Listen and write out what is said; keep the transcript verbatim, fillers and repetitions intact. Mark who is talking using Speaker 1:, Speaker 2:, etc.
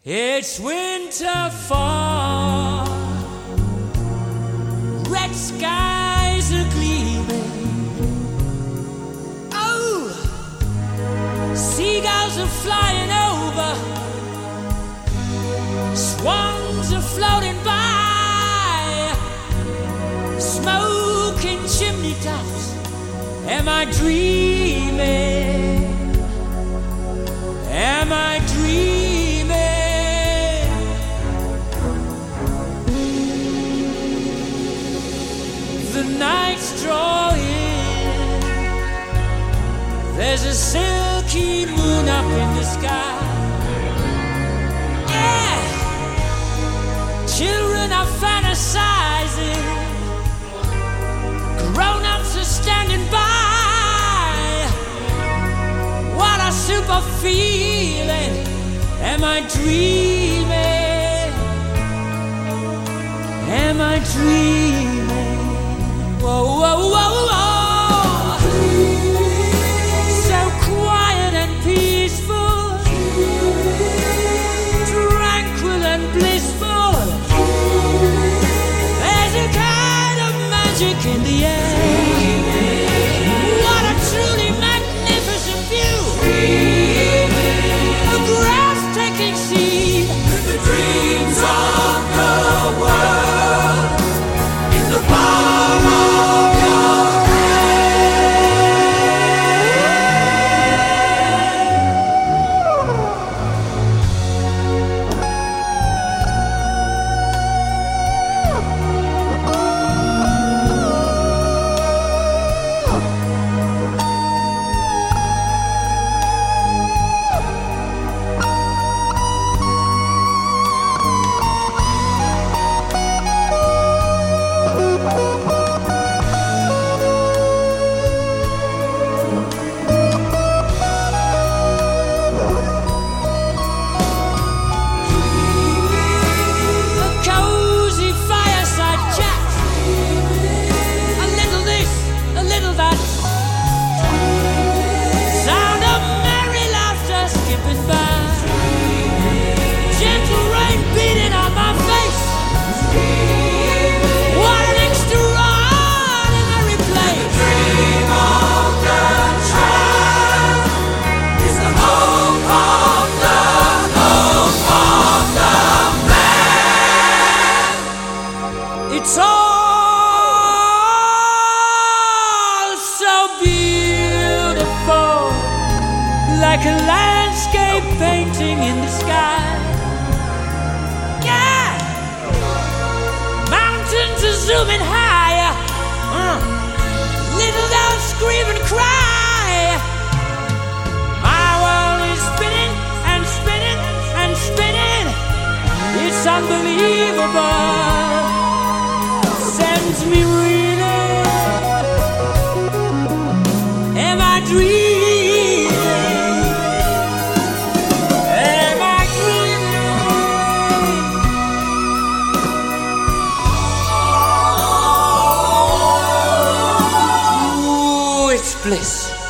Speaker 1: It's winter fall, red skies are gleaming. Oh, seagulls are flying over, swans are floating by, smoking chimney tops. Am I dreaming? Am I dreaming? The night's drawing, there's a silky moon up in the sky. Yeah, children are fantasizing, grown-ups are standing by. What a super feeling. Am I dreaming? Am I dreaming? Whoa, whoa, whoa, whoa. So quiet and peaceful, tranquil and blissful. There's a kind of magic in the air. What a truly magnificent view. A breathtaking scene. The dreams of the world in the palm of your it's all so beautiful, like a landscape painting in the sky. Yeah, mountains are zooming higher, uh. Little dogs scream and cry. My world is spinning and spinning and spinning. It's unbelievable. Sends me reeling. Am I dreaming? Am I dreaming? Ooh, it's bliss.